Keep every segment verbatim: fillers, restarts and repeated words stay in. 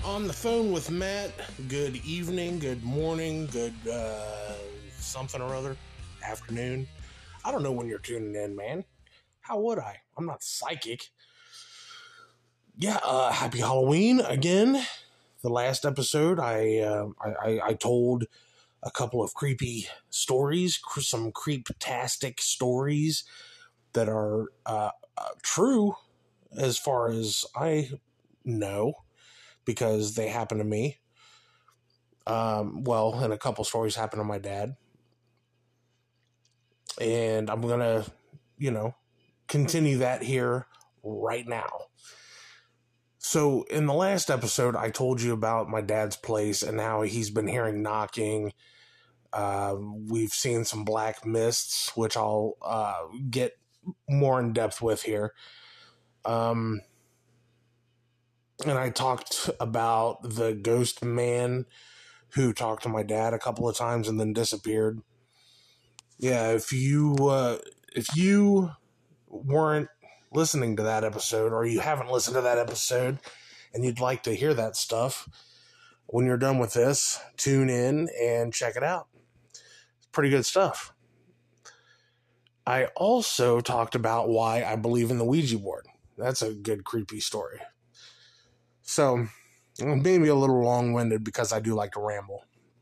On the phone with Matt. Good evening, good morning, good uh, something or other, afternoon. I don't know when you're tuning in, man. How would I? I'm not psychic. Yeah, uh, happy Halloween again. The last episode, I, uh, I, I I told a couple of creepy stories, some creep-tastic stories that are uh, uh, true as far as I know, because they happen to me. Um, well, and a couple stories happened to my dad. And I'm going to, you know, continue that here right now. So in the last episode, I told you about my dad's place and how he's been hearing knocking. Uh, we've seen some black mists, which I'll uh, get more in depth with here. Um, and I talked about the ghost man who talked to my dad a couple of times and then disappeared. Yeah, if you uh, if you weren't listening to that episode, or you haven't listened to that episode and you'd like to hear that stuff, when you're done with this, tune in and check it out. It's pretty good stuff. I also talked about why I believe in the Ouija board. That's a good creepy story. So, maybe a little long-winded because I do like to ramble.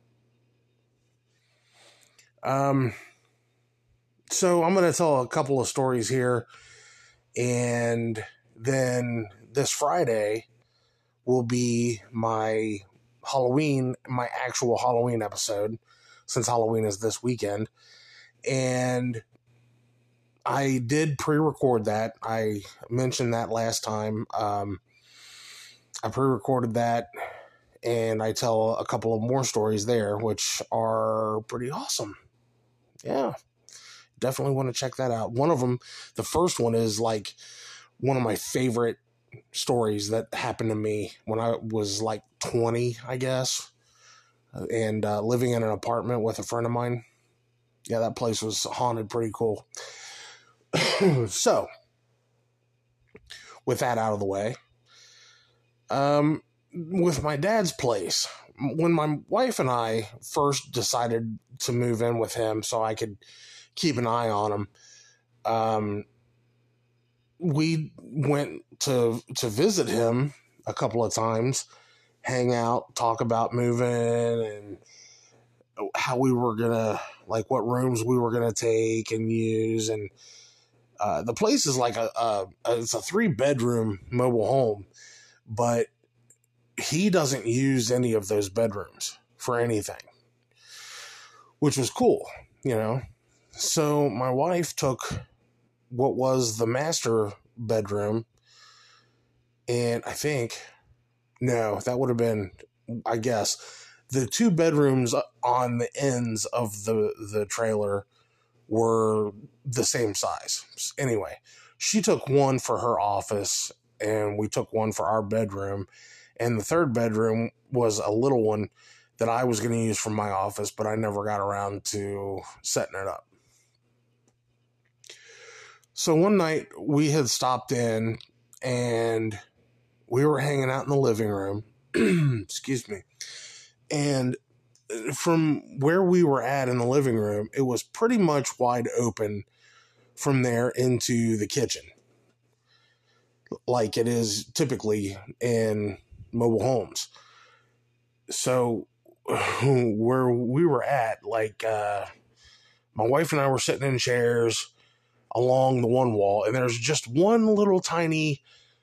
Um, so I'm going to tell a couple of stories here, and then this Friday will be my Halloween, my actual Halloween episode, since Halloween is this weekend. And I did pre-record that. I mentioned that last time. Um, I pre-recorded that, and I tell a couple of more stories there, which are pretty awesome. Yeah, definitely want to check that out. One of them, the first one, is like one of my favorite stories that happened to me when I was like twenty, I guess, and uh, living in an apartment with a friend of mine. Yeah, that place was haunted pretty cool. So, with that out of the way, um, with my dad's place, when my wife and I first decided to move in with him so I could keep an eye on him, um, we went to to visit him a couple of times, hang out, talk about moving and how we were gonna, like, what rooms we were gonna take and use. And uh, the place is like a, a, a it's a three bedroom mobile home, but he doesn't use any of those bedrooms for anything, which was cool, you know. So my wife took what was the master bedroom, and I think, no, that would have been, I guess, the two bedrooms on the ends of the, the trailer were the same size. Anyway, she took one for her office, and we took one for our bedroom. And the third bedroom was a little one that I was going to use for my office, but I never got around to setting it up. So one night we had stopped in and we were hanging out in the living room. Excuse me. And from where we were at in the living room, it was pretty much wide open from there into the kitchen, like it is typically in mobile homes. So where we were at, like, uh, my wife and I were sitting in chairs along the one wall, and there's just one little tiny,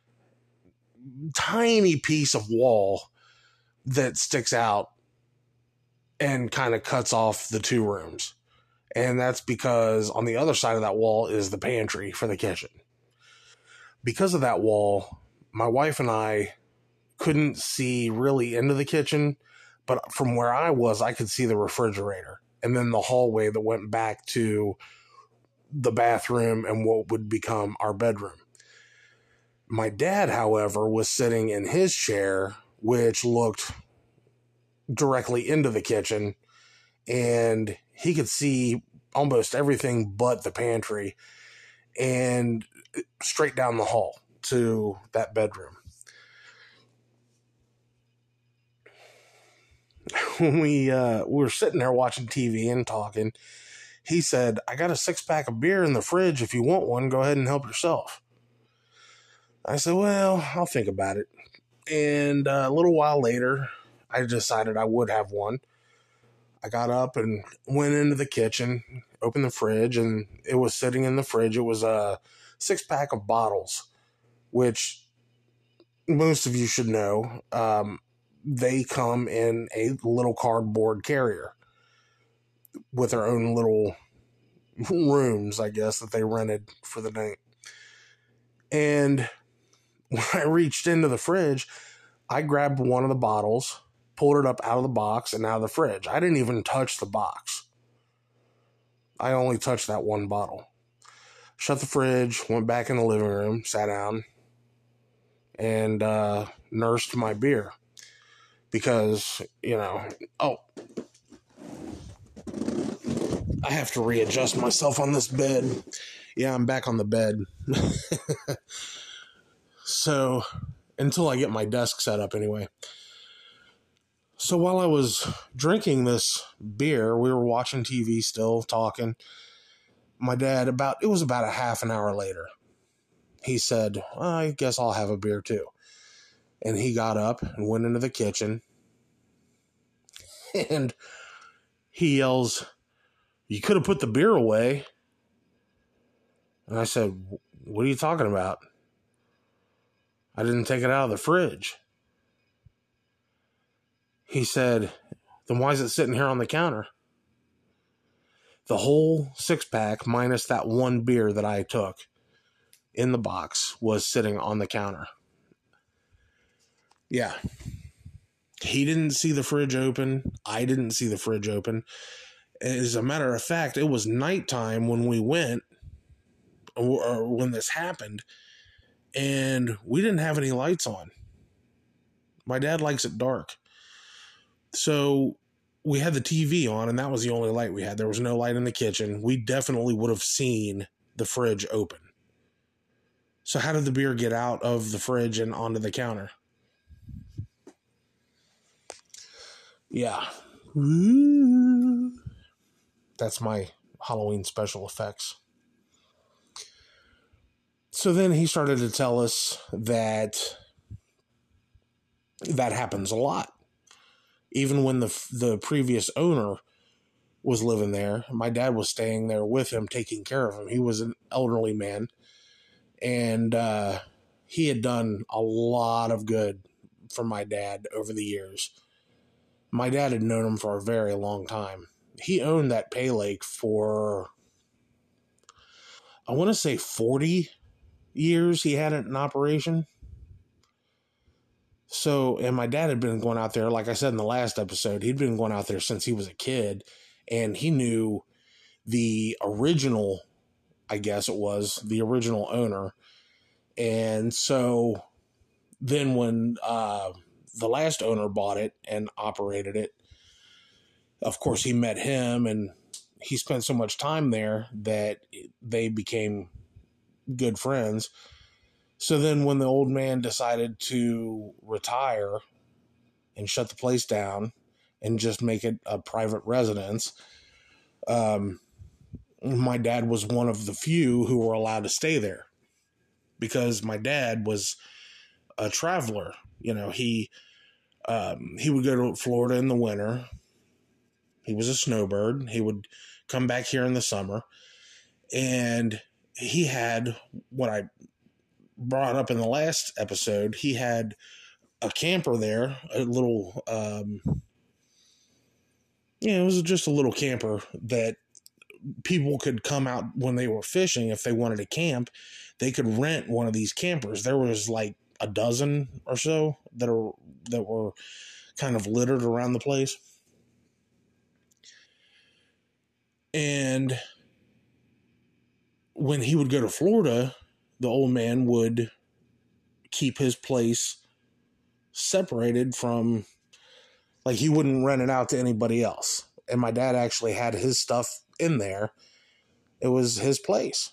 tiny piece of wall that sticks out and kind of cuts off the two rooms. And that's because on the other side of that wall is the pantry for the kitchen. Because of that wall, my wife and I couldn't see really into the kitchen, but from where I was, I could see the refrigerator and then the hallway that went back to the bathroom and what would become our bedroom. My dad, however, was sitting in his chair, which looked directly into the kitchen, and he could see almost everything but the pantry and straight down the hall to that bedroom. when we uh, we were sitting there watching T V and talking, he said, "I got a six pack of beer in the fridge. If you want one, go ahead and help yourself." I said, "Well, I'll think about it." And uh, a little while later, I decided I would have one. I got up and went into the kitchen, opened the fridge, and it was sitting in the fridge. It was a six pack of bottles, which most of you should know. Um, they come in a little cardboard carrier with their own little rooms, I guess, that they rented for the night. And when I reached into the fridge, I grabbed one of the bottles, pulled it up out of the box and out of the fridge. I didn't even touch the box. I only touched that one bottle. Shut the fridge, went back in the living room, sat down, and uh, nursed my beer. Because, you know, oh, I have to readjust myself on this bed. Yeah, I'm back on the bed. So, until I get my desk set up anyway. So while I was drinking this beer, we were watching T V still, talking. My dad, about it was about a half an hour later, he said, "I guess I'll have a beer too." And he got up and went into the kitchen. And he yells, "You could have put the beer away." And I said, "What are you talking about? I didn't take it out of the fridge." He said, "Then why is it sitting here on the counter?" The whole six pack, minus that one beer that I took in the box, was sitting on the counter. Yeah. He didn't see the fridge open. I didn't see the fridge open. As a matter of fact, it was nighttime when we went, or when this happened, and we didn't have any lights on. My dad likes it dark. So we had the T V on, and that was the only light we had. There was no light in the kitchen. We definitely would have seen the fridge open. So how did the beer get out of the fridge and onto the counter? Yeah. That's my Halloween special effects. So then he started to tell us that that happens a lot. Even when the the previous owner was living there, my dad was staying there with him, taking care of him. He was an elderly man, and uh, he had done a lot of good for my dad over the years. My dad had known him for a very long time. He owned that Pay Lake for, I want to say forty years he had it in operation. So, and my dad had been going out there, like I said in the last episode, he'd been going out there since he was a kid, and he knew the original, I guess it was, the original owner. And so then when uh, the last owner bought it and operated it, of course he met him, and he spent so much time there that they became good friends. So then when the old man decided to retire and shut the place down and just make it a private residence, um, my dad was one of the few who were allowed to stay there, because my dad was a traveler. You know, he um, he would go to Florida in the winter. He was a snowbird. He would come back here in the summer, and he had what I brought up in the last episode. He had a camper there, a little, um, yeah, it was just a little camper that people could come out when they were fishing. If they wanted to camp, they could rent one of these campers. There was like a dozen or so that are that were kind of littered around the place. And when he would go to Florida, the old man would keep his place separated from, like, he wouldn't rent it out to anybody else. And my dad actually had his stuff in there. It was his place.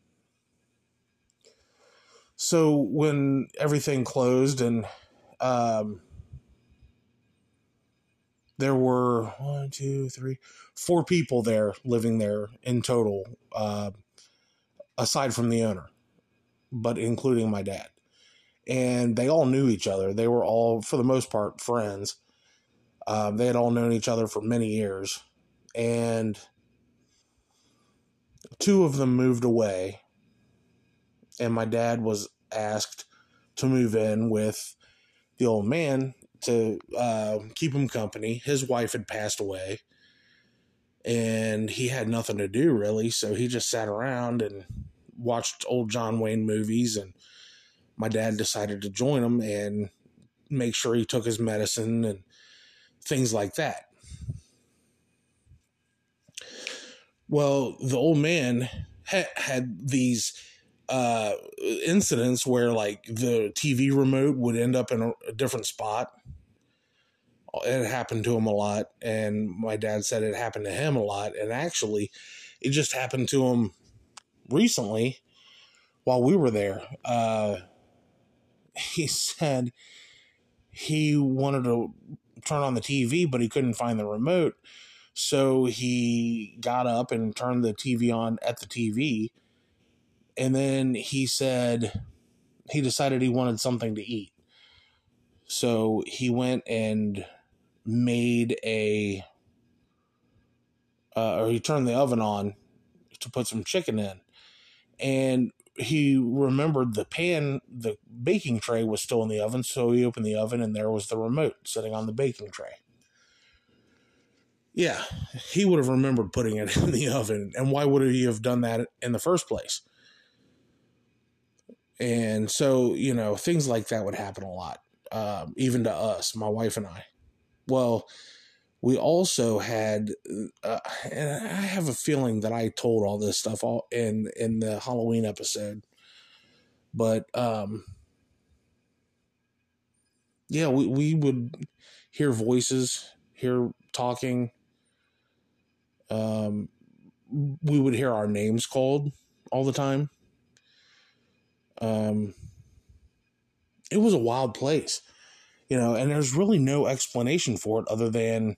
So when everything closed and, um, there were one, two, three, four people there living there in total, uh, aside from the owner, but including my dad. And they all knew each other. They were all, for the most part, friends. Um, they had all known each other for many years. And two of them moved away. And my dad was asked to move in with the old man to uh, keep him company. His wife had passed away. And he had nothing to do, really. So he just sat around and watched old John Wayne movies. And my dad decided to join him and make sure he took his medicine and things like that. Well, the old man ha- had these uh, incidents where, like, the T V remote would end up in a, a different spot. It happened to him a lot, and my dad said it happened to him a lot, and actually, it just happened to him recently while we were there. Uh, he said he wanted to turn on the T V, but he couldn't find the remote. So he got up and turned the T V on at the T V. And then he said he decided he wanted something to eat. So he went and made a, uh, or he turned the oven on to put some chicken in. And he remembered the pan, the baking tray was still in the oven, so he opened the oven and there was the remote sitting on the baking tray. Yeah, he would have remembered putting it in the oven, and why would he have done that in the first place? And so, you know, things like that would happen a lot, um, even to us, my wife and I. Well, we also had, uh, and I have a feeling that I told all this stuff all in, in the Halloween episode. But, um, yeah, we, we would hear voices, hear talking. Um, we would hear our names called all the time. Um, it was a wild place, you know, and there's really no explanation for it other than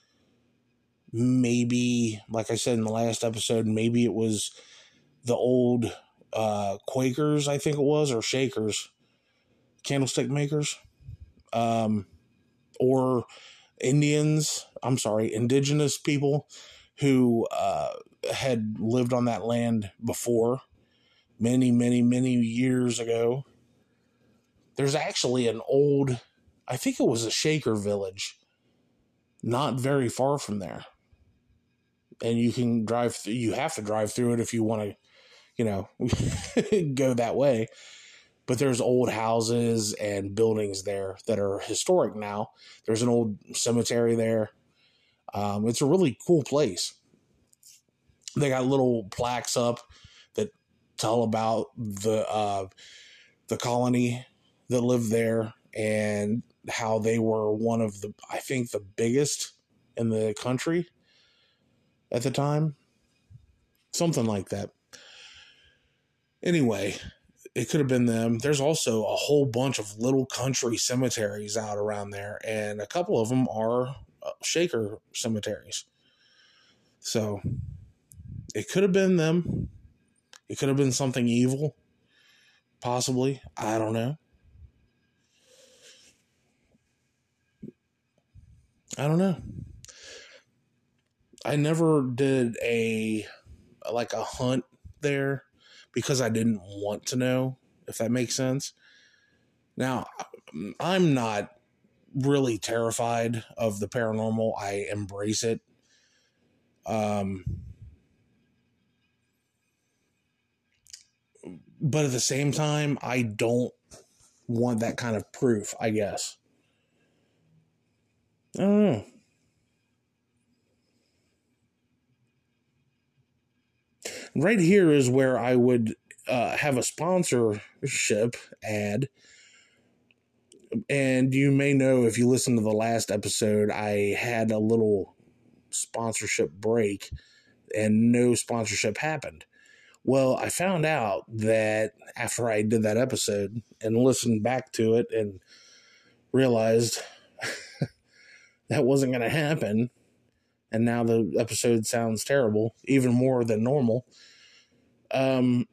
maybe, like I said in the last episode, maybe it was the old uh, Quakers, I think it was, or Shakers, candlestick makers, um, or Indians, I'm sorry, indigenous people who uh, had lived on that land before many, many, many years ago. There's actually an old, I think it was a Shaker village, not very far from there. And you can drive, th- you have to drive through it if you want to, you know, go that way. But there's old houses and buildings there that are historic now. There's an old cemetery there. Um, it's a really cool place. They got little plaques up that tell about the uh, the colony that lived there and how they were one of the, I think, the biggest in the country at the time. Something like that. Anyway, it could have been them. There's also a whole bunch of little country cemeteries out around there, and a couple of them are Shaker cemeteries. So it could have been them. It could have been something evil, possibly. I don't know. I don't know. I never did a, like a hunt there because I didn't want to know, if that makes sense. Now, I'm not really terrified of the paranormal. I embrace it. Um, but at the same time, I don't want that kind of proof, I guess. I don't know. Right here is where I would uh, have a sponsorship ad. And you may know, if you listen to the last episode, I had a little sponsorship break and no sponsorship happened. Well, I found out that after I did that episode and listened back to it and realized that wasn't going to happen. And now the episode sounds terrible, even more than normal. Um,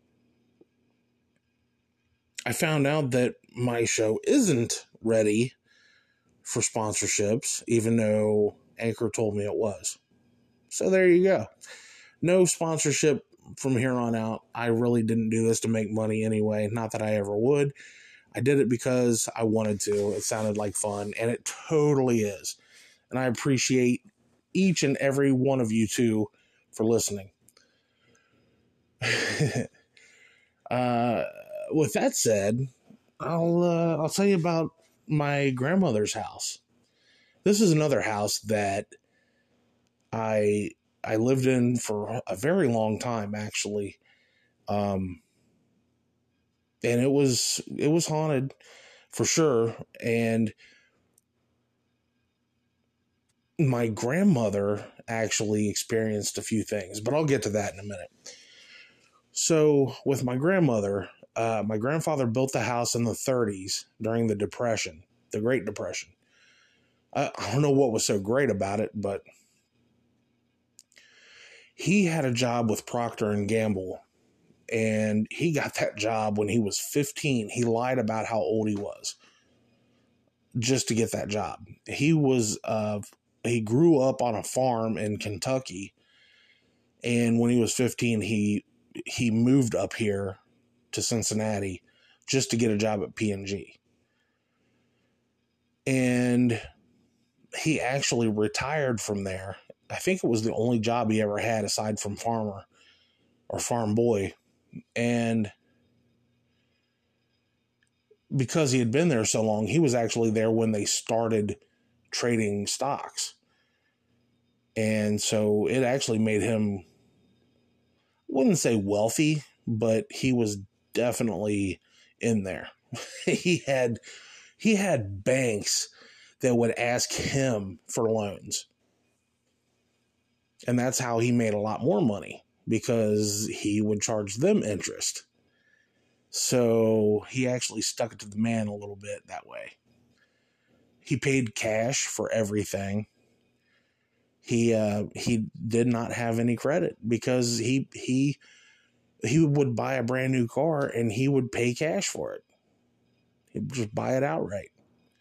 I found out that my show isn't ready for sponsorships, even though Anchor told me it was. So there you go. No sponsorship from here on out. I really didn't do this to make money anyway. Not that I ever would. I did it because I wanted to. It sounded like fun, and it totally is. And I appreciate each and every one of you, too, for listening. uh, with that said, I'll uh, I'll tell you about my grandmother's house. This is another house that I I lived in for a very long time, actually. Um, and it was it was haunted for sure. And my grandmother actually experienced a few things, but I'll get to that in a minute. So with my grandmother, uh, my grandfather built the house in the thirties during the Depression, the Great Depression. I, I don't know what was so great about it, but he had a job with Procter and Gamble, and he got that job when he was fifteen. He lied about how old he was just to get that job. He was uh, he grew up on a farm in Kentucky, and when he was fifteen, he he moved up here to Cincinnati just to get a job at P and G. And he actually retired from there. I think it was the only job he ever had aside from farmer or farm boy. And because he had been there so long, he was actually there when they started trading stocks. And so it actually made him, I wouldn't say wealthy, but he was definitely in there. he had he had banks that would ask him for loans. And that's how he made a lot more money, because he would charge them interest. So he actually stuck it to the man a little bit that way. He paid cash for everything. He uh, he did not have any credit, because he he he would buy a brand new car and he would pay cash for it. He'd just buy it outright.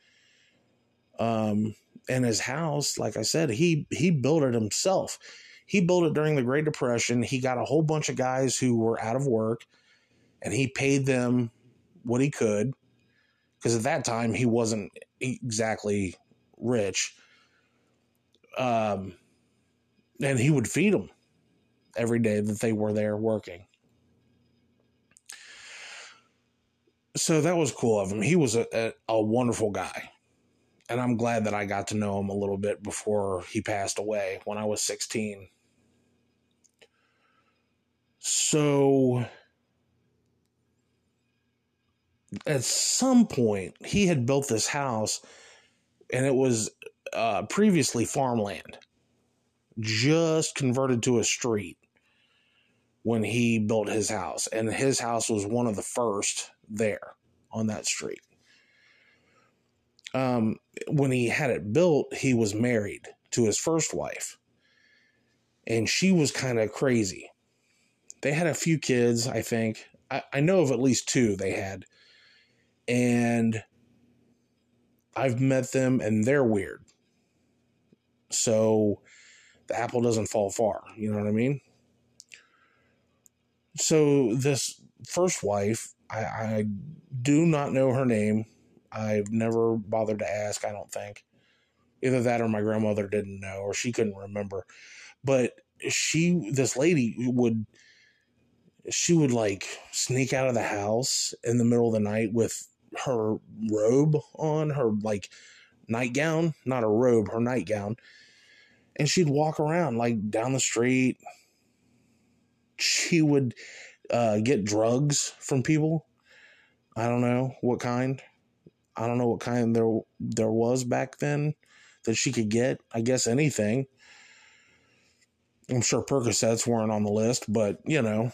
Um, and his house, like I said, he he built it himself. He built it during the Great Depression. He got a whole bunch of guys who were out of work, and he paid them what he could, because at that time he wasn't exactly rich. Um, and he would feed them every day that they were there working. So that was cool of him. He was a, a, a wonderful guy. And I'm glad that I got to know him a little bit before he passed away when I was sixteen. So at some point, he had built this house, and it was uh, previously farmland, just converted to a street when he built his house. And his house was one of the first there on that street. Um, when he had it built, he was married to his first wife, and she was kind of crazy. They had a few kids, I think. I, I know of at least two they had. And I've met them, and they're weird. So the apple doesn't fall far. You know what I mean? So this first wife, I, I do not know her name. I've never bothered to ask, I don't think. Either that or my grandmother didn't know, or she couldn't remember. But she, this lady would, she would like sneak out of the house in the middle of the night with her robe on, her like nightgown, not a robe, her nightgown. And she'd walk around like down the street. She would uh, get drugs from people. I don't know what kind. I don't know what kind there there was back then that she could get. I guess anything. I'm sure Percocets weren't on the list, but you know.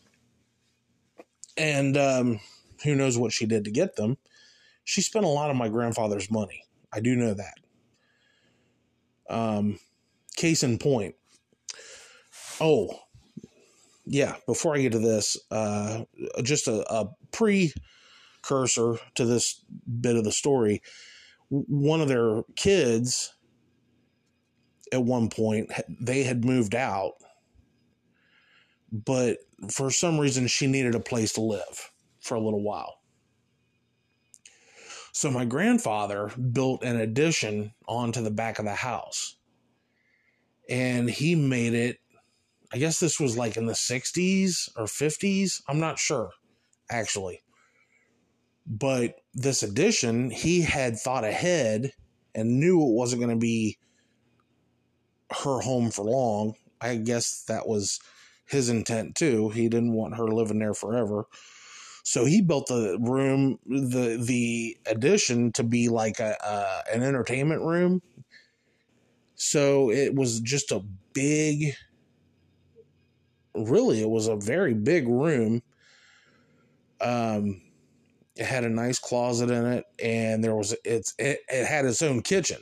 And um, who knows what she did to get them. She spent a lot of my grandfather's money. I do know that. Um, case in point. Oh, yeah, before I get to this, uh, just a, a precursor to this bit of the story. One of their kids, at one point, they had moved out, but for some reason she needed a place to live for a little while. So my grandfather built an addition onto the back of the house, and he made it, I guess this was like in the sixties or fifties. I'm not sure, actually. But this addition, he had thought ahead and knew it wasn't going to be her home for long. I guess that was his intent too. He didn't want her living there forever. So he built the room, the the addition, to be like a, a an entertainment room. So it was just a big, really, it was a very big room. Um, it had a nice closet in it, and there was it's it, it had its own kitchen.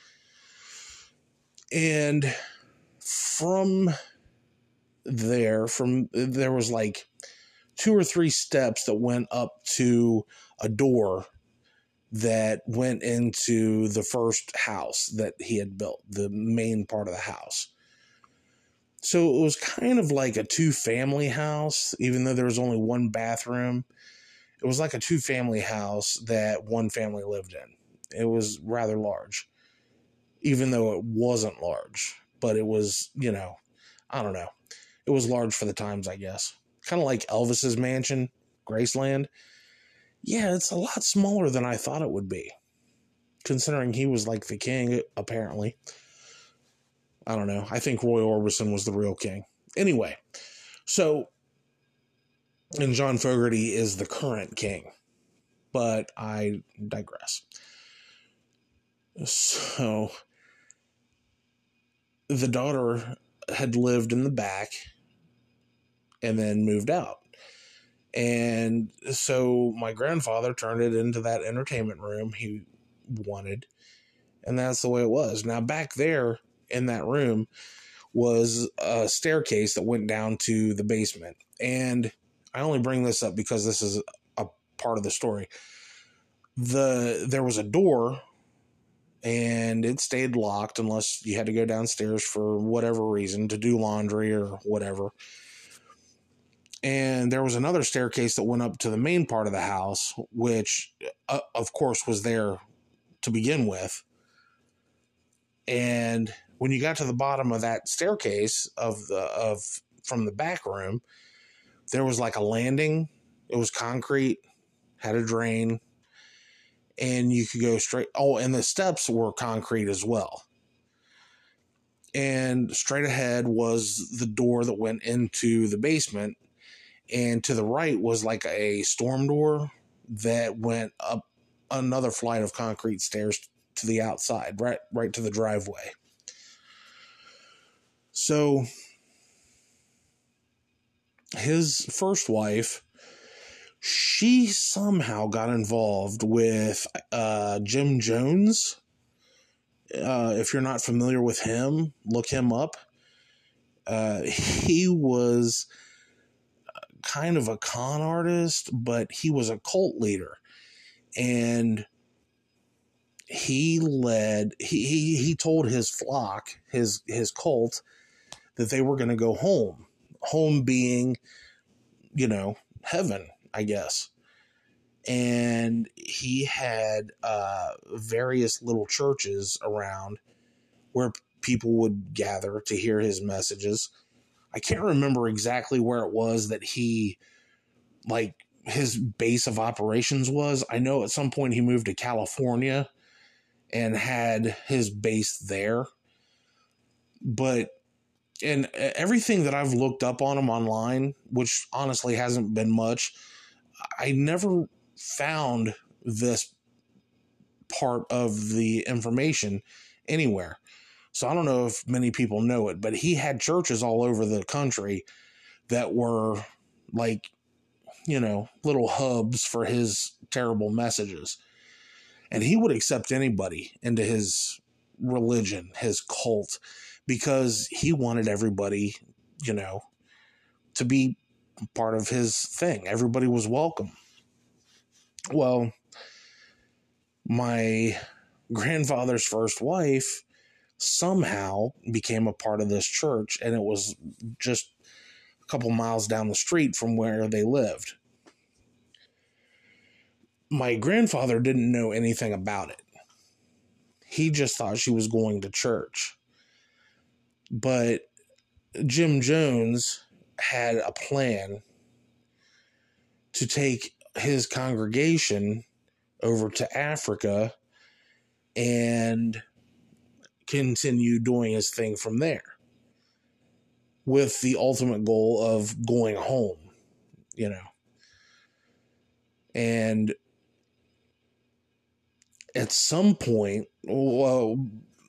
And from there, from there was like two or three steps that went up to a door that went into the first house that he had built, the main part of the house. So it was kind of like a two-family house, even though there was only one bathroom. It was like a two-family house that one family lived in. It was rather large, even though it wasn't large. But it was, you know, I don't know. It was large for the times, I guess. Kind of like Elvis's mansion, Graceland. Yeah, it's a lot smaller than I thought it would be, considering he was like the king, apparently. I don't know. I think Roy Orbison was the real king. Anyway, so, and John Fogerty is the current king, but I digress. So, the daughter had lived in the back and then moved out. And so my grandfather turned it into that entertainment room he wanted. And that's the way it was. Now, back there in that room was a staircase that went down to the basement. And I only bring this up because this is a part of the story. The there was a door, and it stayed locked unless you had to go downstairs for whatever reason to do laundry or whatever. And there was another staircase that went up to the main part of the house, which, uh, of course, was there to begin with. And when you got to the bottom of that staircase of the of from the back room, there was like a landing. It was concrete, had a drain, and you could go straight. Oh, and the steps were concrete as well. And straight ahead was the door that went into the basement. And to the right was like a storm door that went up another flight of concrete stairs to the outside, right, right to the driveway. So his first wife, she somehow got involved with uh, Jim Jones. Uh, if you're not familiar with him, look him up. Uh, he was kind of a con artist, but he was a cult leader, and he led he he, he told his flock, his his cult, that they were going to go home home being, you know, heaven, I guess. And he had uh various little churches around where people would gather to hear his messages. I can't remember exactly where it was that he, like, his base of operations was. I know at some point he moved to California and had his base there. But, and everything that I've looked up on him online, which honestly hasn't been much, I never found this part of the information anywhere. So I don't know if many people know it, but he had churches all over the country that were like, you know, little hubs for his terrible messages. And he would accept anybody into his religion, his cult, because he wanted everybody, you know, to be part of his thing. Everybody was welcome. Well, my grandfather's first wife somehow became a part of this church, and it was just a couple miles down the street from where they lived. My grandfather didn't know anything about it. He just thought she was going to church. But Jim Jones had a plan to take his congregation over to Africa and continue doing his thing from there, with the ultimate goal of going home, you know. And at some point, well,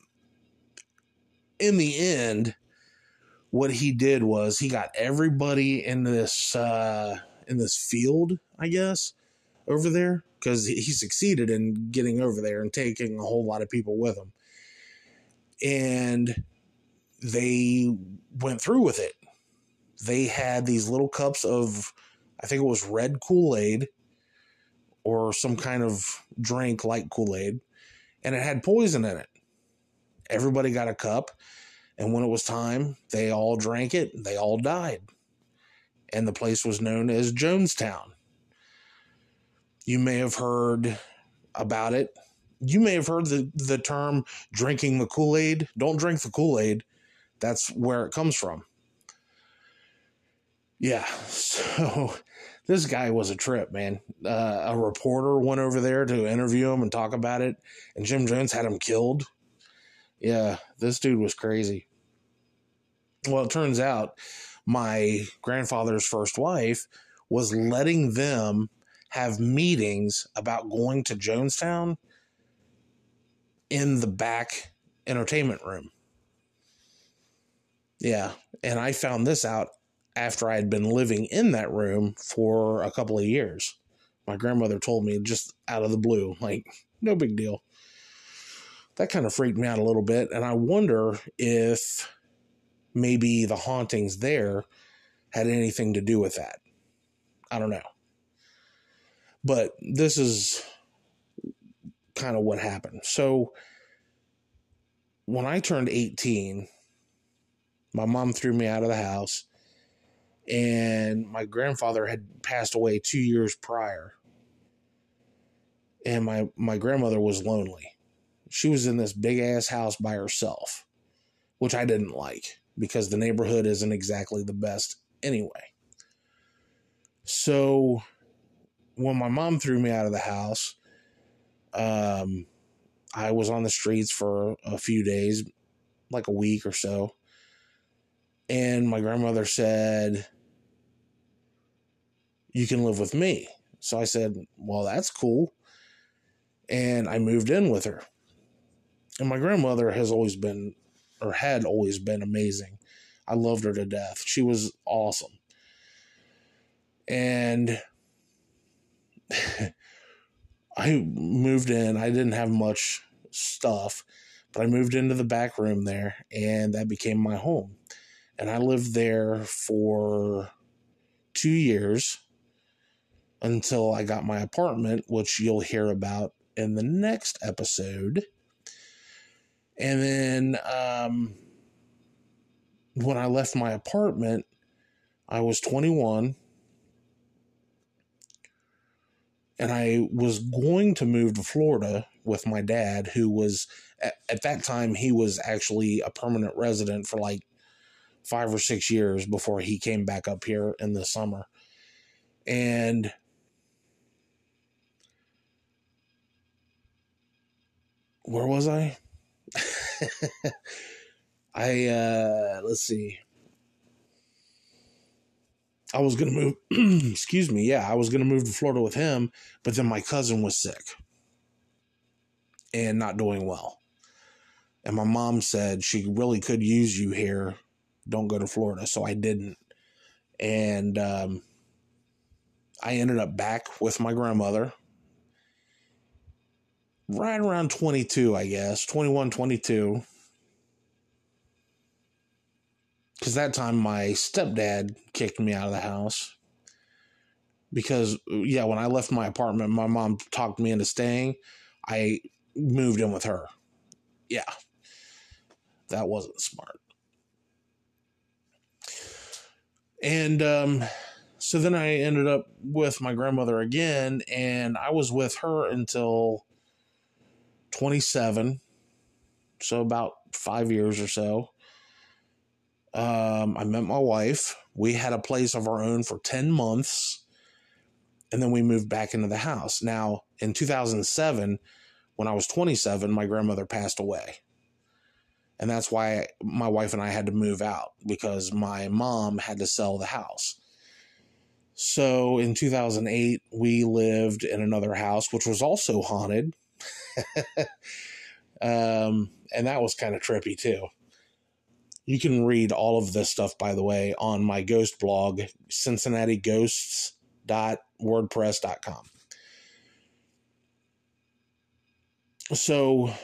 in the end, what he did was he got everybody in this uh, in this field, I guess, over there, because he succeeded in getting over there and taking a whole lot of people with him. And they went through with it. They had these little cups of, I think it was red Kool-Aid or some kind of drink like Kool-Aid, and it had poison in it. Everybody got a cup, and when it was time, they all drank it, and they all died. And the place was known as Jonestown. You may have heard about it. You may have heard the, the term drinking the Kool-Aid. Don't drink the Kool-Aid. That's where it comes from. Yeah, so this guy was a trip, man. Uh, a reporter went over there to interview him and talk about it, and Jim Jones had him killed. Yeah, this dude was crazy. Well, it turns out my grandfather's first wife was letting them have meetings about going to Jonestown in the back entertainment room. Yeah, and I found this out after I had been living in that room for a couple of years. My grandmother told me just out of the blue, like, no big deal. That kind of freaked me out a little bit, and I wonder if maybe the hauntings there had anything to do with that. I don't know. But this is kind of what happened. So when I turned eighteen, my mom threw me out of the house, and my grandfather had passed away two years prior. And my, my grandmother was lonely. She was in this big-ass house by herself, which I didn't like because the neighborhood isn't exactly the best anyway. So when my mom threw me out of the house, um, I was on the streets for a few days, like a week or so. And my grandmother said, "You can live with me." So I said, "Well, that's cool." And I moved in with her. And my grandmother has always been, or had always been, amazing. I loved her to death. She was awesome. And I moved in. I didn't have much stuff, but I moved into the back room there, and that became my home. And I lived there for two years until I got my apartment, which you'll hear about in the next episode. And then um, when I left my apartment, I was twenty-one, and I was going to move to Florida with my dad, who was, at, at that time, he was actually a permanent resident for like five or six years before he came back up here in the summer. And where was I? I, uh, let's see. I was going to move, excuse me, yeah, I was going to move to Florida with him, but then my cousin was sick and not doing well. And my mom said she really could use you here. Don't go to Florida. So I didn't. And um, I ended up back with my grandmother. right around twenty-two, I guess, twenty-one, twenty-two. Because that time my stepdad kicked me out of the house. Because, yeah, when I left my apartment, my mom talked me into staying. I moved in with her. Yeah. That wasn't smart. And um, so then I ended up with my grandmother again, and I was with her until twenty-seven. So about five years or so. Um, I met my wife. We had a place of our own for ten months. And then we moved back into the house. Now, in two thousand seven, when I was twenty-seven, my grandmother passed away. And that's why my wife and I had to move out, because my mom had to sell the house. So in two thousand eight, we lived in another house, which was also haunted. um, and that was kind of trippy too. You can read all of this stuff, by the way, on my ghost blog, cincinnati ghosts dot wordpress dot com. So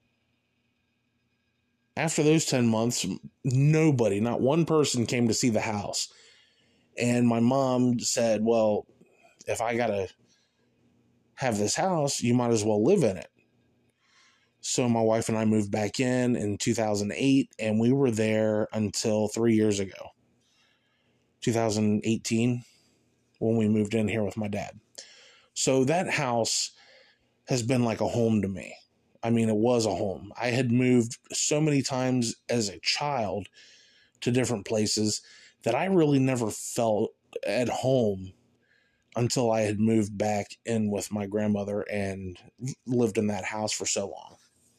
after those ten months, nobody, not one person came to see the house. And my mom said, well, if I got to have this house, you might as well live in it. So my wife and I moved back in in two thousand eight, and we were there until three years ago, two thousand eighteen, when we moved in here with my dad. So that house has been like a home to me. I mean, it was a home. I had moved so many times as a child to different places that I really never felt at home until I had moved back in with my grandmother and lived in that house for so long.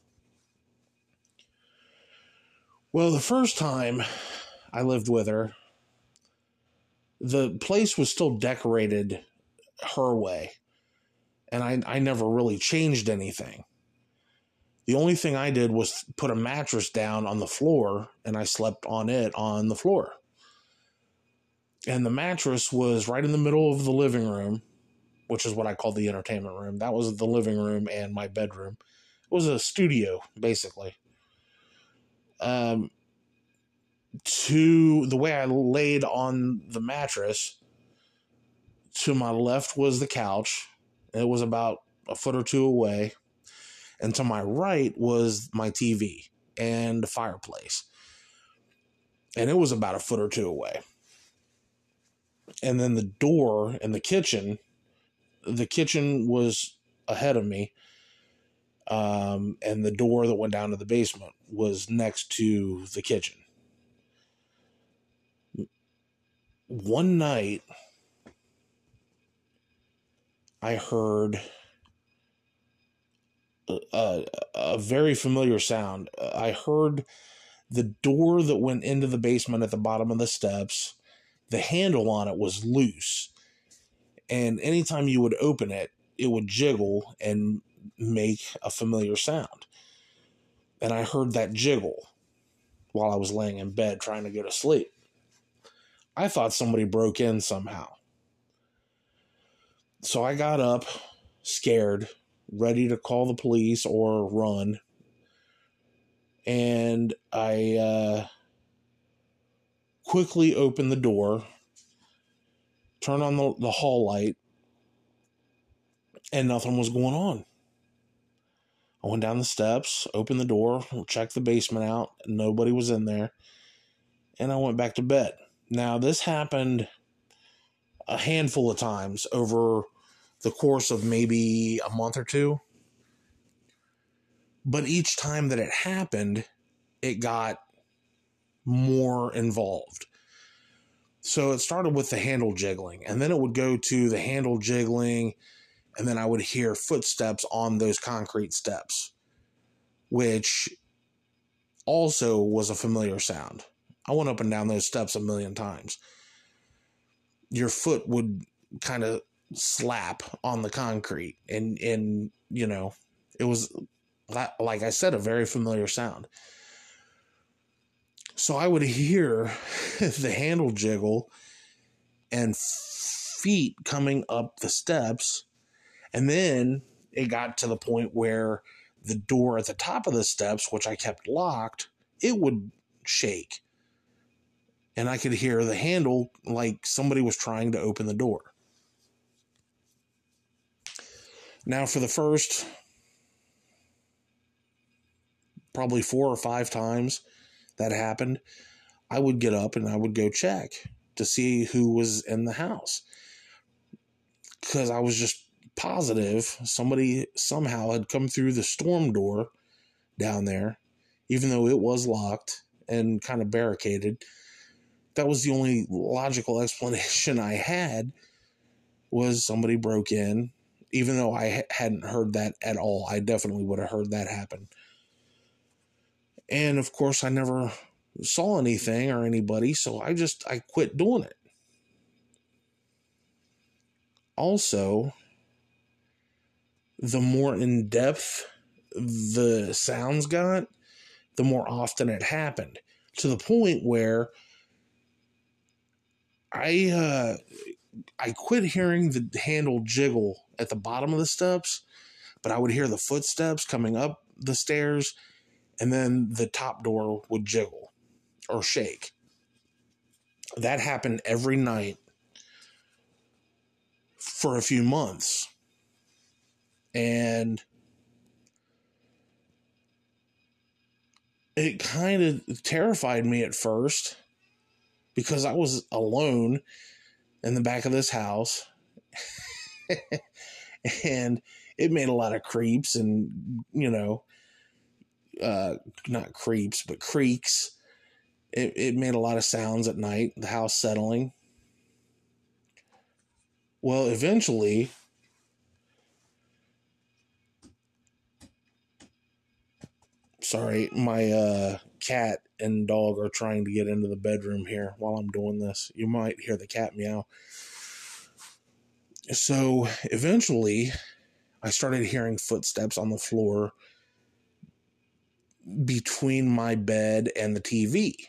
Well, the first time I lived with her, the place was still decorated her way, and I, I never really changed anything. The only thing I did was put a mattress down on the floor, and I slept on it on the floor. And the mattress was right in the middle of the living room, which is what I call the entertainment room. That was the living room and my bedroom. It was a studio, basically. Um, to the way I laid on the mattress, to my left was the couch. It was about a foot or two away. And to my right was my T V and the fireplace. And it was about a foot or two away. And then the door in the kitchen, the kitchen was ahead of me. Um, and the door that went down to the basement was next to the kitchen. One night, I heard a, a very familiar sound. I heard the door that went into the basement at the bottom of the steps. The handle on it was loose. And anytime you would open it, it would jiggle and make a familiar sound. And I heard that jiggle while I was laying in bed trying to go to sleep. I thought somebody broke in somehow. So I got up, scared, ready to call the police or run. And I uh, quickly opened the door, turned on the, the hall light, and nothing was going on. I went down the steps, opened the door, checked the basement out, and nobody was in there. And I went back to bed. Now, this happened a handful of times over the course of maybe a month or two. But each time that it happened, it got more involved. So it started with the handle jiggling, and then it would go to the handle jiggling, and then I would hear footsteps on those concrete steps, which also was a familiar sound. I went up and down those steps a million times. Your foot would kind of slap on the concrete, and, and you know, it was, like I said, a very familiar sound. So I would hear the handle jiggle and feet coming up the steps. And then it got to the point where the door at the top of the steps, which I kept locked, it would shake. And I could hear the handle like somebody was trying to open the door. Now, for the first probably four or five times that happened, I would get up and I would go check to see who was in the house. Because I was just positive somebody somehow had come through the storm door down there, even though it was locked and kind of barricaded. That was the only logical explanation I had, was somebody broke in. Even though I hadn't heard that at all, I definitely would have heard that happen. And of course, I never saw anything or anybody, so I just, I quit doing it. Also, the more in depth the sounds got, the more often it happened, to the point where I uh, I quit hearing the handle jiggle at the bottom of the steps, but I would hear the footsteps coming up the stairs, and then the top door would jiggle or shake. That happened every night for a few months. And it kind of terrified me at first, because I was alone in the back of this house. And it made a lot of creeps and, you know, uh, not creeps, but creaks. It, it made a lot of sounds at night, the house settling. Well, eventually, sorry, my uh, cat and dog are trying to get into the bedroom here while I'm doing this. You might hear the cat meow. So eventually, I started hearing footsteps on the floor between my bed and the T V.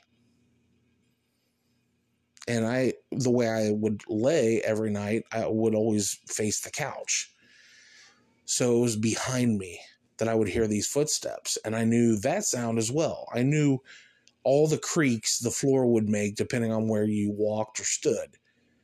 And I, the way I would lay every night, I would always face the couch. So it was behind me that I would hear these footsteps. And I knew that sound as well. I knew all the creaks the floor would make depending on where you walked or stood.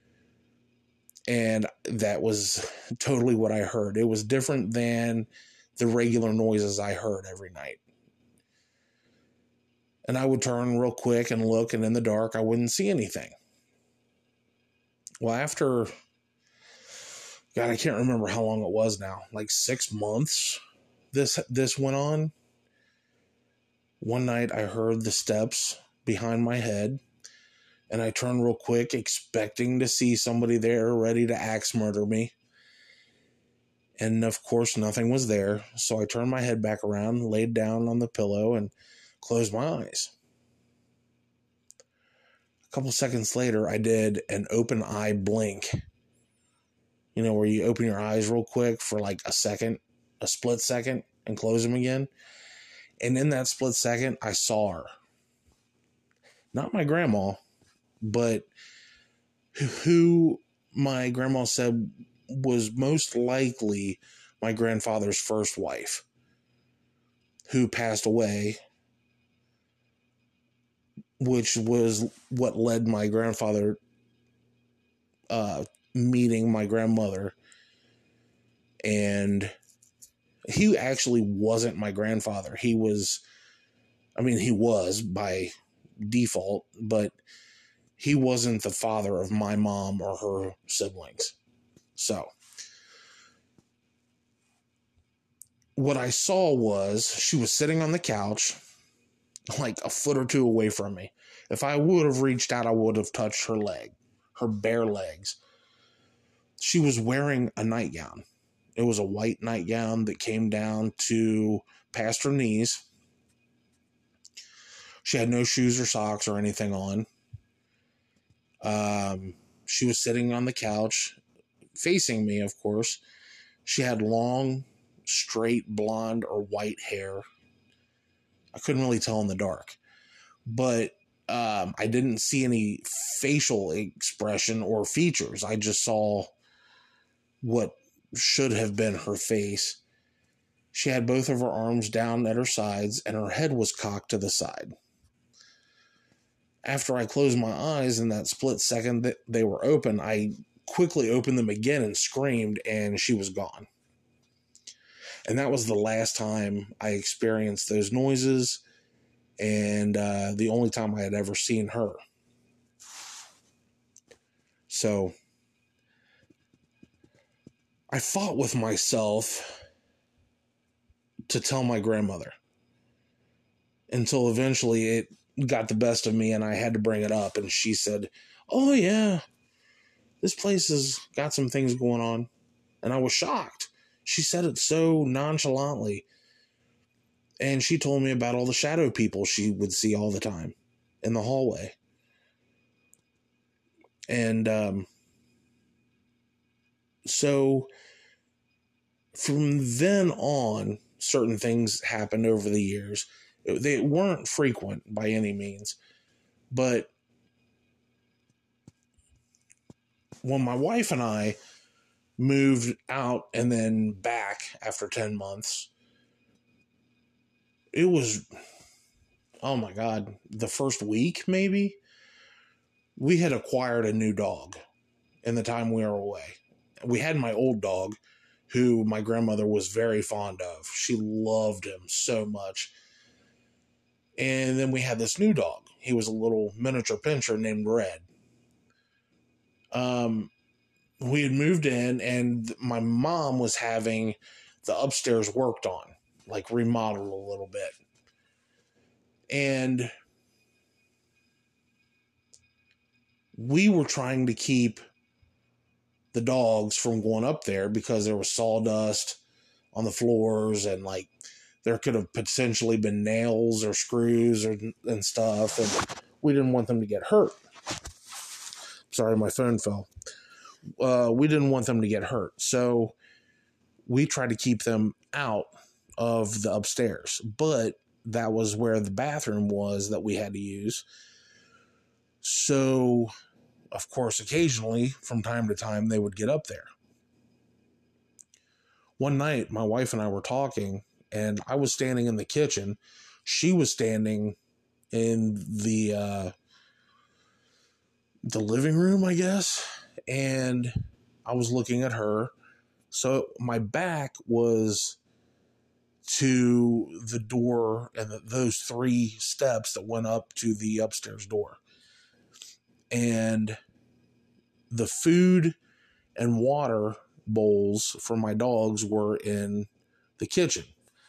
And that was totally what I heard. It was different than the regular noises I heard every night. And I would turn real quick and look, and in the dark, I wouldn't see anything. Well, after, God, I can't remember how long it was now, like six months this this went on. One night I heard the steps behind my head, and I turned real quick, expecting to see somebody there ready to axe murder me. And of course, nothing was there. So I turned my head back around, laid down on the pillow, and closed my eyes. A couple seconds later, I did an open eye blink. You know, where you open your eyes real quick for like a second, a split second, and close them again. And in that split second, I saw her. Not my grandma, but who my grandma said was most likely my grandfather's first wife, who passed away, which was what led my grandfather uh, meeting my grandmother. And he actually wasn't my grandfather. He was, I mean, he was by default, but he wasn't the father of my mom or her siblings. So what I saw was she was sitting on the couch like a foot or two away from me. If I would have reached out, I would have touched her leg, her bare legs. She was wearing a nightgown. It was a white nightgown that came down to past her knees. She had no shoes or socks or anything on. Um, she was sitting on the couch, facing me, of course. She had long, straight blonde or white hair. I couldn't really tell in the dark. But um, I didn't see any facial expression or features. I just saw what should have been her face. She had both of her arms down at her sides, and her head was cocked to the side. After I closed my eyes in that split second that they were open, I quickly opened them again and screamed, and she was gone. And that was the last time I experienced those noises, and uh, the only time I had ever seen her. So I fought with myself to tell my grandmother until eventually it got the best of me and I had to bring it up. And she said, "Oh yeah, this place has got some things going on." And I was shocked. She said it so nonchalantly. And she told me about all the shadow people she would see all the time in the hallway. And um, so from then on, certain things happened over the years. They weren't frequent by any means. But when my wife and I moved out and then back after ten months, it was, oh my God, the first week maybe, we had acquired a new dog in the time we were away. We had my old dog, who my grandmother was very fond of. She loved him so much. And then we had this new dog. He was a little miniature pinscher named Red. Um, we had moved in, and my mom was having the upstairs worked on, like remodeled a little bit. And we were trying to keep the dogs from going up there because there was sawdust on the floors, and like there could have potentially been nails or screws or and stuff, and we didn't want them to get hurt. Sorry, my phone fell. Uh, we didn't want them to get hurt, so we tried to keep them out of the upstairs, but that was where the bathroom was that we had to use. So, of course, occasionally, from time to time, they would get up there. One night, my wife and I were talking, and I was standing in the kitchen. She was standing in the uh, the living room, I guess, and I was looking at her. So my back was to the door and the, those three steps that went up to the upstairs door. And the food and water bowls for my dogs were in the kitchen.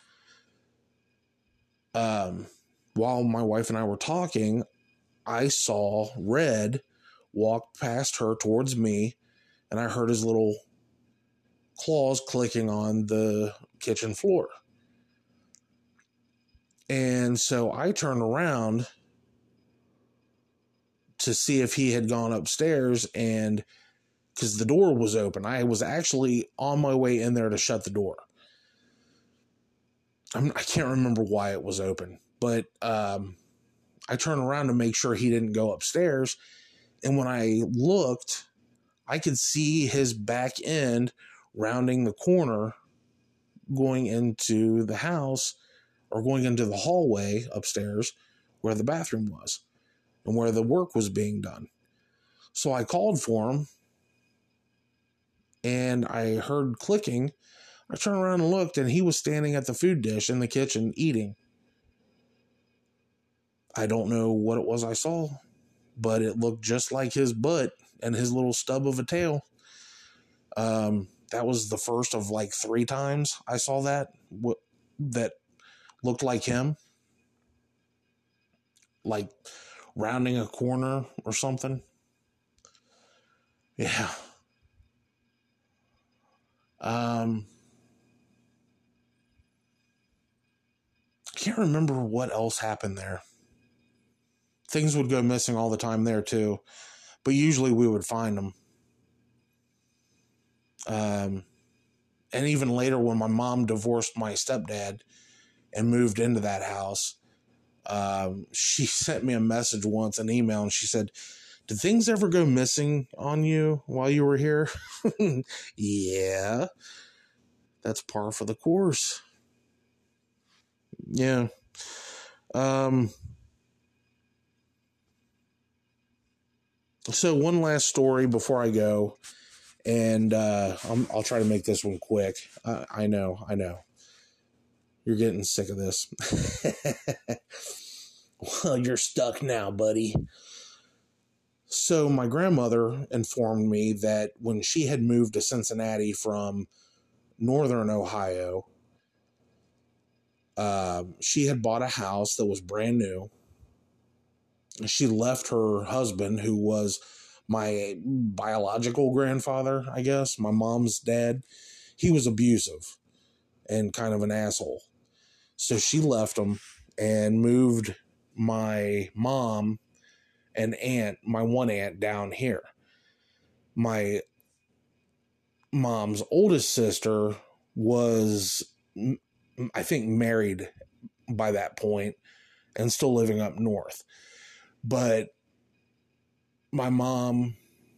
Um, while my wife and I were talking, I saw Red walk past her towards me, and I heard his little claws clicking on the kitchen floor. And so I turned around to see if he had gone upstairs, and because the door was open, I was actually on my way in there to shut the door. I'm, I can't remember why it was open, but um, I turned around to make sure he didn't go upstairs. And when I looked, I could see his back end rounding the corner going into the house, or going into the hallway upstairs where the bathroom was and where the work was being done. So I called for him, and I heard clicking. I turned around and looked, and he was standing at the food dish in the kitchen eating. I don't know what it was I saw, but it looked just like his butt and his little stub of a tail. Um, that was the first of like three times I saw that, what, that looked like him, like rounding a corner or something. Yeah. Um, can't remember what else happened there. Things would go missing all the time there too, but usually we would find them. Um, and even later when my mom divorced my stepdad and moved into that house, um, she sent me a message once, an email, and she said, "Did things ever go missing on you while you were here?" Yeah, that's par for the course. Yeah. Um, so one last story before I go, and uh, I'm, I'll try to make this one quick. Uh, I know, I know. You're getting sick of this. Well, you're stuck now, buddy. So my grandmother informed me that when she had moved to Cincinnati from northern Ohio, uh, she had bought a house that was brand new. She left her husband, who was my biological grandfather, I guess, my mom's dad. He was abusive and kind of an asshole. So she left him and moved my mom and aunt, my one aunt, down here. My mom's oldest sister was, I think, married by that point and still living up north. But my mom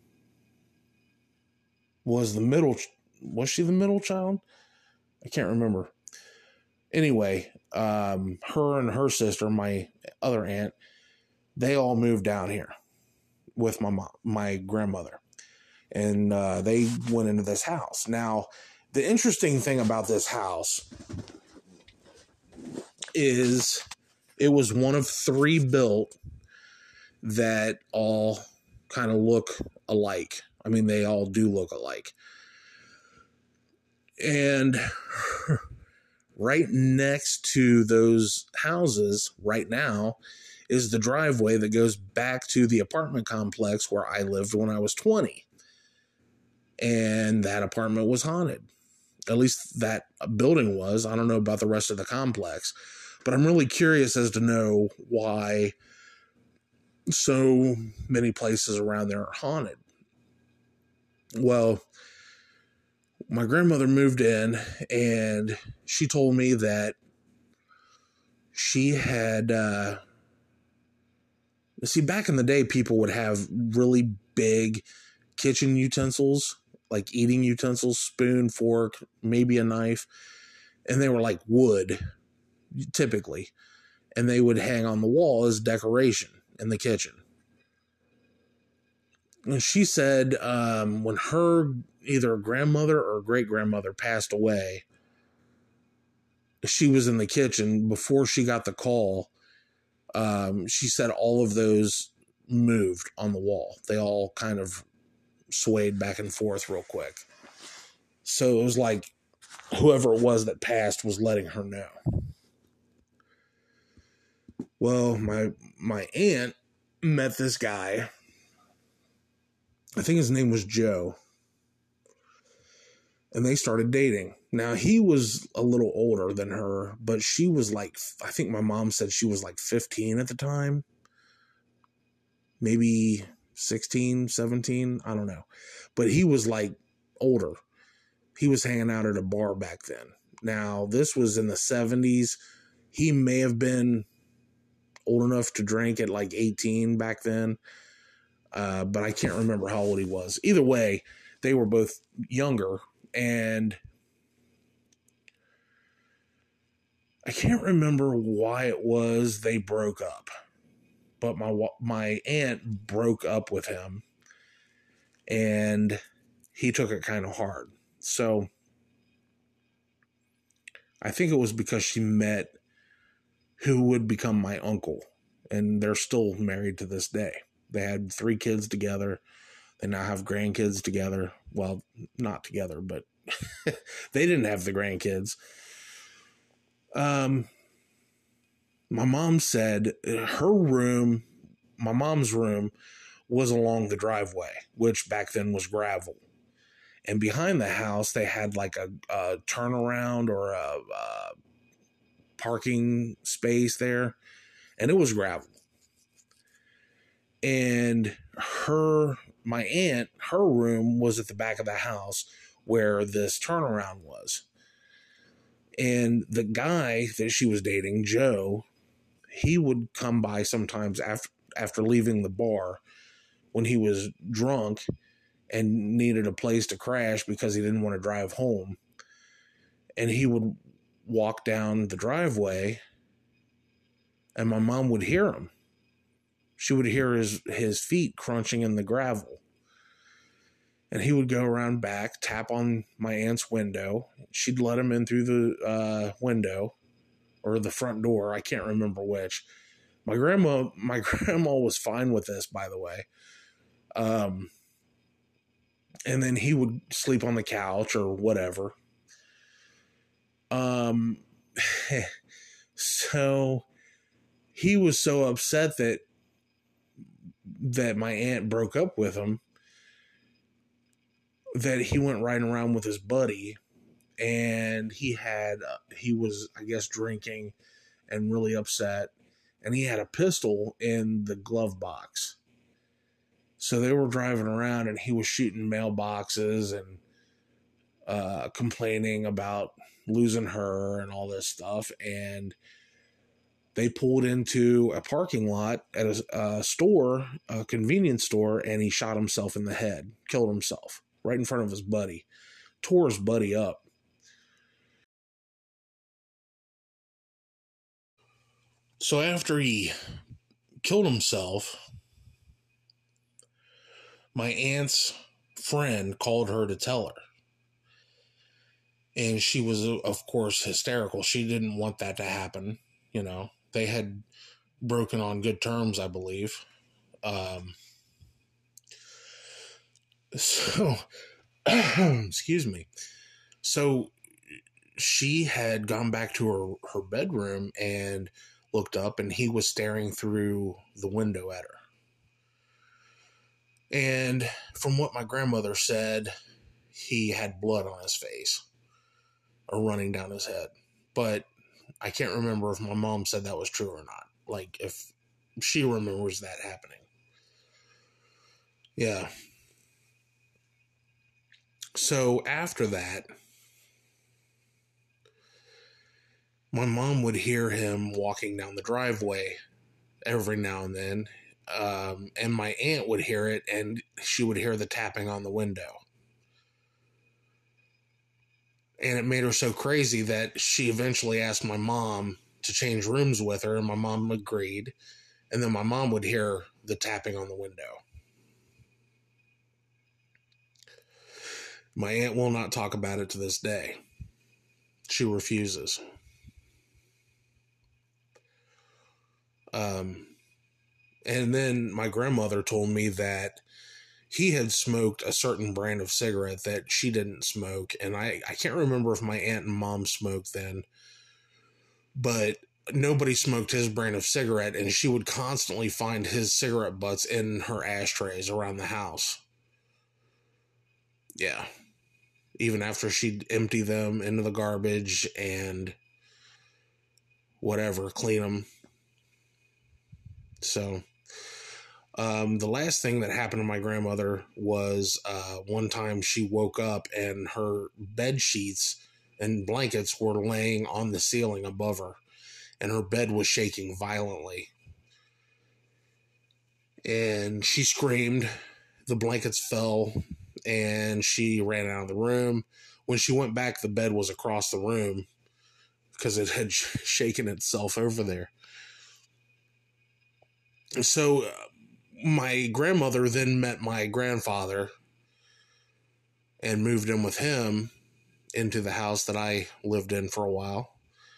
was the middle, was she the middle child? I can't remember. Anyway, um, her and her sister, my other aunt, they all moved down here with my mom, my grandmother. And uh, they went into this house. Now, the interesting thing about this house is it was one of three built that all kind of look alike. I mean, they all do look alike. And right next to those houses right now is the driveway that goes back to the apartment complex where I lived when I was twenty. And that apartment was haunted. At least that building was. I don't know about the rest of the complex. But I'm really curious as to know why so many places around there are haunted. Well, my grandmother moved in and she told me that she had, uh, see, back in the day, people would have really big kitchen utensils, like eating utensils, spoon, fork, maybe a knife. And they were like wood, typically. And they would hang on the wall as decoration in the kitchen. And she said um, when her either grandmother or great-grandmother passed away, she was in the kitchen before she got the call. Um, she said all of those moved on the wall. They all kind of swayed back and forth real quick. So it was like whoever it was that passed was letting her know. Well, my my aunt met this guy. I think his name was Joe. And they started dating. Now, he was a little older than her, but she was like, I think my mom said she was like fifteen at the time. Maybe sixteen, seventeen, I don't know. But he was like older. He was hanging out at a bar back then. Now, this was in the seventies. He may have been old enough to drink at like eighteen back then. Uh, but I can't remember how old he was. Either way, they were both younger. And I can't remember why it was they broke up. But my my aunt broke up with him. And he took it kind of hard. So I think it was because she met who would become my uncle. And they're still married to this day. They had three kids together. They now have grandkids together. Well, not together, but they didn't have the grandkids. Um, my mom said her room, my mom's room, was along the driveway, which back then was gravel. And behind the house, they had like a, a turnaround or a, a parking space there, and it was gravel. And her, my aunt, her room was at the back of the house where this turnaround was. And the guy that she was dating, Joe, he would come by sometimes after after leaving the bar when he was drunk and needed a place to crash because he didn't want to drive home. And he would walk down the driveway and my mom would hear him. She would hear his, his feet crunching in the gravel. And he would go around back, tap on my aunt's window. She'd let him in through the uh, window or the front door. I can't remember which. My grandma, my grandma was fine with this, by the way. Um, and then he would sleep on the couch or whatever. Um, so he was so upset that that my aunt broke up with him that he went riding around with his buddy, and he had uh, he was I guess drinking and really upset, and he had a pistol in the glove box. So they were driving around, and he was shooting mailboxes and uh, complaining about losing her and all this stuff. And they pulled into a parking lot at a, a store, a convenience store, and he shot himself in the head, killed himself right in front of his buddy, tore his buddy up. So after he killed himself, my aunt's friend called her to tell her. And she was, of course, hysterical. She didn't want that to happen. You know, they had broken on good terms, I believe. Um, so, excuse me. So she had gone back to her, her bedroom and looked up, and he was staring through the window at her. And from what my grandmother said, he had blood on his face or running down his head. But I can't remember if my mom said that was true or not. Like, if she remembers that happening. Yeah. So after that, my mom would hear him walking down the driveway every now and then. Um, and my aunt would hear it, and she would hear the tapping on the window. And it made her so crazy that she eventually asked my mom to change rooms with her, and my mom agreed. And then my mom would hear the tapping on the window. My aunt will not talk about it to this day. She refuses. Um, and then my grandmother told me that he had smoked a certain brand of cigarette that she didn't smoke. And I, I can't remember if my aunt and mom smoked then, but nobody smoked his brand of cigarette, and she would constantly find his cigarette butts in her ashtrays around the house. Yeah. Even after she'd empty them into the garbage and whatever, clean them. So, um, the last thing that happened to my grandmother was uh, one time she woke up and her bed sheets and blankets were laying on the ceiling above her, and her bed was shaking violently. And she screamed, the blankets fell, and she ran out of the room. When she went back, the bed was across the room because it had sh- shaken itself over there. So uh, my grandmother then met my grandfather and moved in with him into the house that I lived in for a while.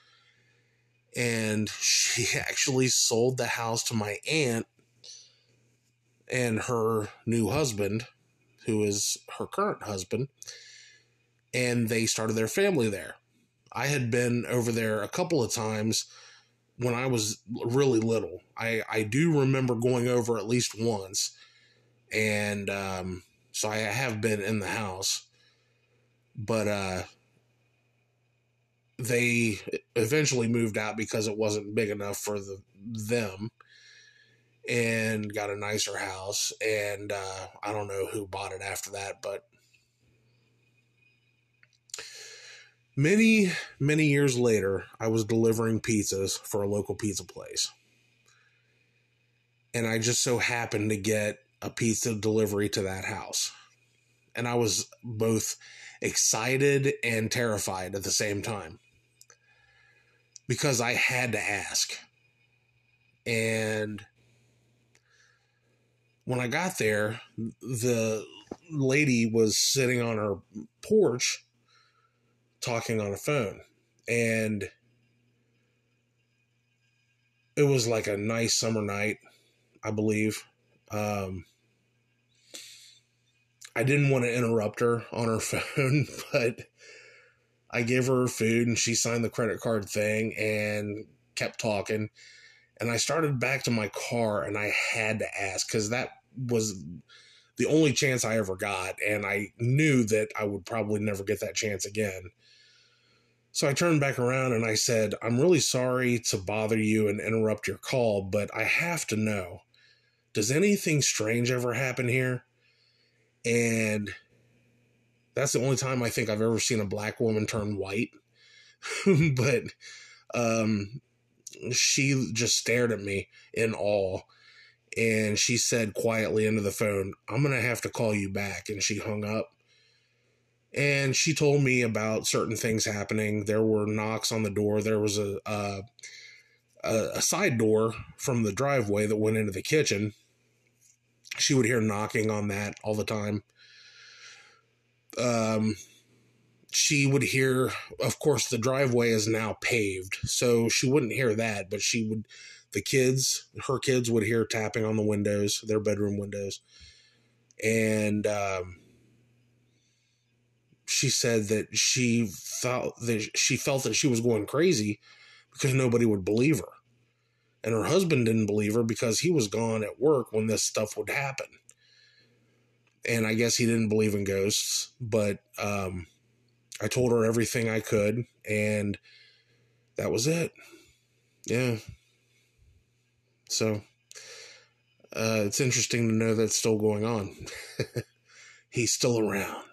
And she actually sold the house to my aunt and her new husband, who is her current husband, and they started their family there. I had been over there a couple of times when I was really little. I, I do remember going over at least once, and um, so I have been in the house, but uh, they eventually moved out because it wasn't big enough for the them, and got a nicer house, and uh, I don't know who bought it after that, but many, many years later, I was delivering pizzas for a local pizza place. And I just so happened to get a pizza delivery to that house. And I was both excited and terrified at the same time, because I had to ask. And when I got there, the lady was sitting on her porch talking on a phone. And it was like a nice summer night, I believe. Um, I didn't want to interrupt her on her phone, but I gave her her food and she signed the credit card thing and kept talking. And I started back to my car and I had to ask, because that was the only chance I ever got. And I knew that I would probably never get that chance again. So I turned back around and I said, I'm really sorry to bother you and interrupt your call, but I have to know, does anything strange ever happen here? And that's the only time I think I've ever seen a black woman turn white. But um, she just stared at me in awe. And she said quietly into the phone, I'm going to have to call you back. And she hung up. And she told me about certain things happening. There were knocks on the door. There was a, a, a side door from the driveway that went into the kitchen. She would hear knocking on that all the time. Um, she would hear, of course, the driveway is now paved, so she wouldn't hear that, but she would, the kids, her kids would hear tapping on the windows, their bedroom windows. And, um, she said that she felt that she felt that she was going crazy because nobody would believe her. And her husband didn't believe her because he was gone at work when this stuff would happen. And I guess he didn't believe in ghosts, but um, I told her everything I could, and that was it. Yeah. So uh, it's interesting to know that's still going on. He's still around.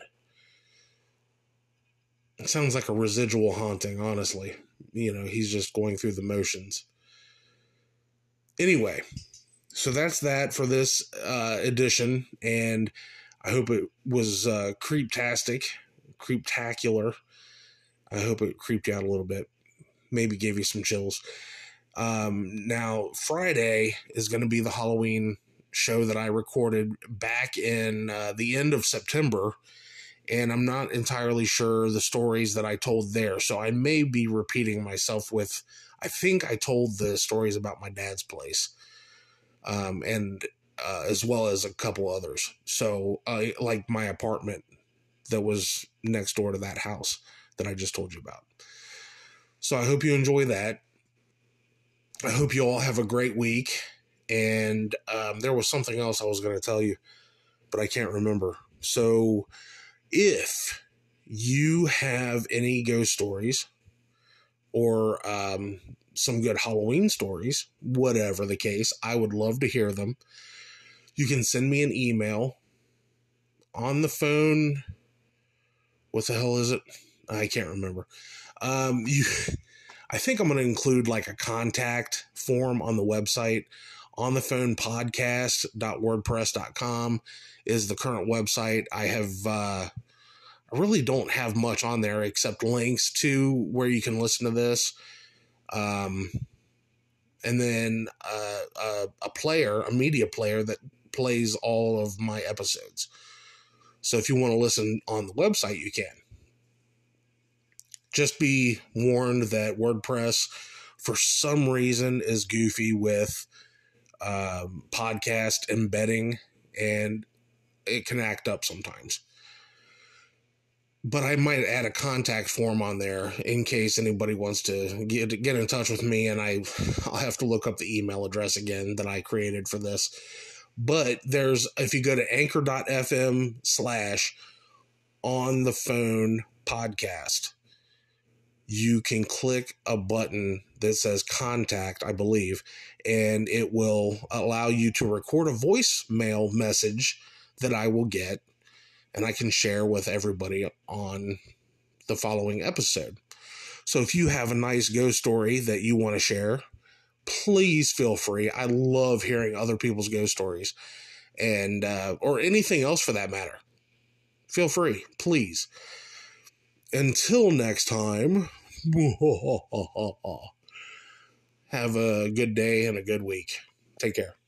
It sounds like a residual haunting, honestly. You know, he's just going through the motions. Anyway, so that's that for this uh, edition, and I hope it was uh, creeptastic, creeptacular. I hope it creeped you out a little bit, maybe gave you some chills. Um, now, Friday is going to be the Halloween show that I recorded back in uh, the end of September, and I'm not entirely sure the stories that I told there, so I may be repeating myself with, I think I told the stories about my dad's place, um, and uh, as well as a couple others. So, uh, like my apartment that was next door to that house that I just told you about. So I hope you enjoy that. I hope you all have a great week. And um, there was something else I was going to tell you, but I can't remember. So if you have any ghost stories or um, some good Halloween stories, whatever the case, I would love to hear them. You can send me an email on the phone. What the hell is it? I can't remember. Um, you, I think I'm going to include like a contact form on the website. On the phone podcast dot wordpress dot com is the current website. I have, uh, I really don't have much on there except links to where you can listen to this. Um, and then uh, a, a player, a media player that plays all of my episodes. So if you want to listen on the website, you can. Just be warned that WordPress, for some reason, is goofy with um, podcast embedding, and it can act up sometimes. But I might add a contact form on there in case anybody wants to get get in touch with me, and I, I'll have to look up the email address again that I created for this. But there's, if you go to anchor dot f m slash on the phone podcast, you can click a button that says contact, I believe, and it will allow you to record a voicemail message that I will get and I can share with everybody on the following episode. So if you have a nice ghost story that you want to share, please feel free. I love hearing other people's ghost stories, and uh, or anything else for that matter. Feel free, please. Until next time, Have a good day and a good week. Take care.